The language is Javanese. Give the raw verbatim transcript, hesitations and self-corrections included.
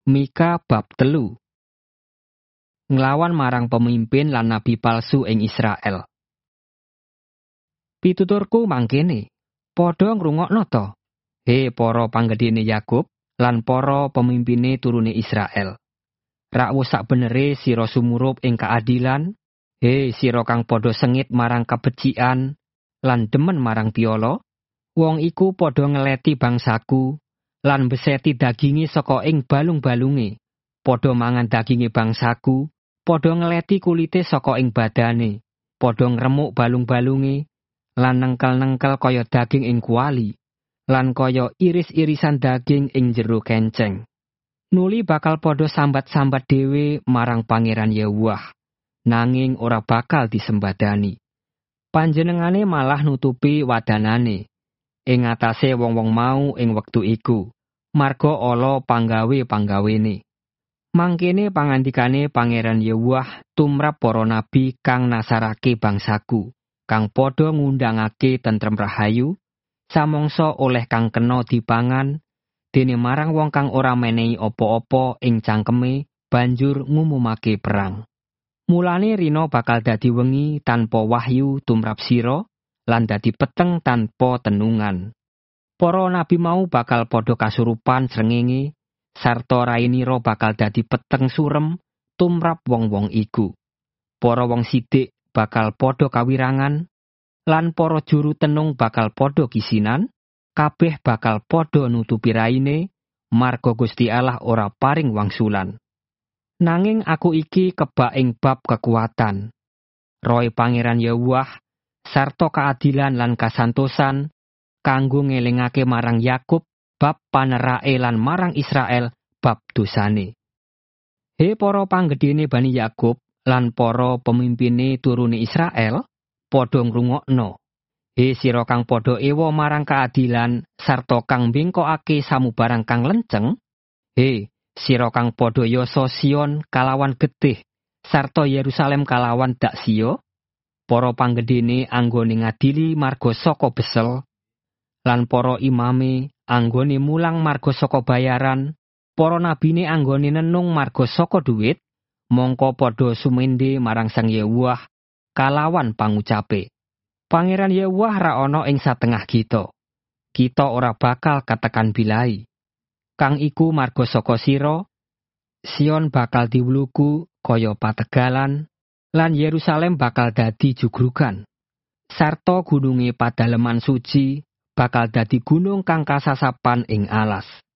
Mika bab telu. Nglawan marang pemimpin lan nabi palsu ing Israel. Pituturku mangkene, padha ngrungokno to, he para panggedhene Yakub lan para pemimpine turune Israel. Rak wis sakbenere sira sumurup ing kaadilan, he sira kang padha sengit marang kabecikan lan demen marang piolo, wong iku padha ngeleti bangsaku lan beseti daginge saka ing balung-balunge, padha mangan daginge bangsaku, padha ngeleti kulite saka ing badane, padha ngremuk balung-balunge lan nengkel-nengkel kaya daging ing kuali, lan kaya iris-irisan daging ing jero kenceng. Nuli bakal padha sambat-sambat dhewe marang Pangeran Yahweh, nanging ora bakal disembadani. Panjenengane malah nutupi wadanane ing atase wong-wong mau ing wektu iku, marga ala panggawe-panggawene. Mangkene pangandikane Pangeran Yahweh tumrap para nabi kang nasarake bangsaku, kang padha ngundangake tentrem rahayu, samangsa oleh kang kena dipangan, dene marang wong kang ora menehi apa-apa ing cangkeme banjur ngumumake perang. Mulane rina bakal dadi wengi tanpa wahyu tumrap sira, lan dadi peteng tanpa tenungan. Para nabi mau bakal padha kasurupan srengenge, sarta rainira bakal dadi peteng surem tumrap wong-wong iku. Para wong sithik bakal padha kawirangan, lan para juru tenung bakal padha kisinan, kabeh bakal padha nutupi raine, marga Gusti Allah ora paring wangsulan. Nanging aku iki kebak ing bab kekuatan. Roe Pangeran Yahweh sarta keadilan lan kasantosan kanggo ngelingake marang Yakub bab panerake lan marang Israel bab dosane. He para panggedhene Bani Yakub lan para pemimpine turune Israel, padha ngrungokno. He sira kang padha ewa marang keadilan sarta kang bengkokake samubarang kang lenceng, he sira kang padha yasa Sion kalawan getih sarta Yerusalem kalawan dak siya, para panggedhene anggone ngadili marga saka besel, lan para imame anggone mulang marga saka bayaran, para nabine anggone nenung marga saka dhuwit, mongko padha sumende marang Sang Yahweh kalawan pangucape. Pangeran Yahweh ra ana ing satengah kita. Kita ora bakal katekan bilai. Kang iku marga saka sira, Sion bakal diwuluku kaya pategalan, lan Yerusalem bakal dadi jugrugan. Sarta gununge padaleman suci bakal dadi gunung kang kasasapan ing alas.